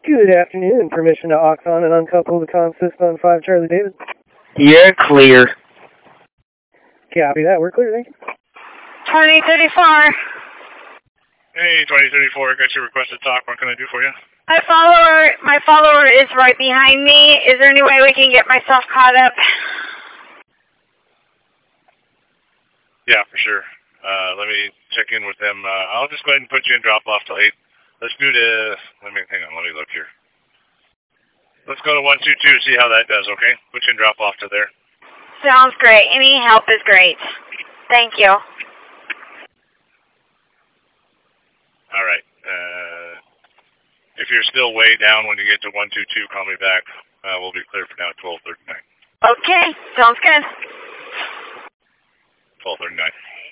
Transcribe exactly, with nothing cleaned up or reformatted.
Good afternoon. Permission to aux on and uncouple the consist on five Charlie David. You're clear. Copy that. We're clear, thank you. twenty thirty-four. Hey, twenty thirty-four, got your request to talk. What can I do for you? My follower, my follower is right behind me. Is there any way we can get myself caught up? Yeah, for sure. Uh, let me check in with them. Uh, I'll just go ahead and put you in drop-off till eight. Let's do the, let me, hang on, let me look here. Let's go to one two two, see how that does, okay? Put you in drop-off to there. Sounds great. Any help is great. Thank you. All right. Uh, if you're still way down when you get to one two two, call me back. Uh, we'll be clear for now at twelve thirty-nine. Okay, sounds good. twelve thirty-nine.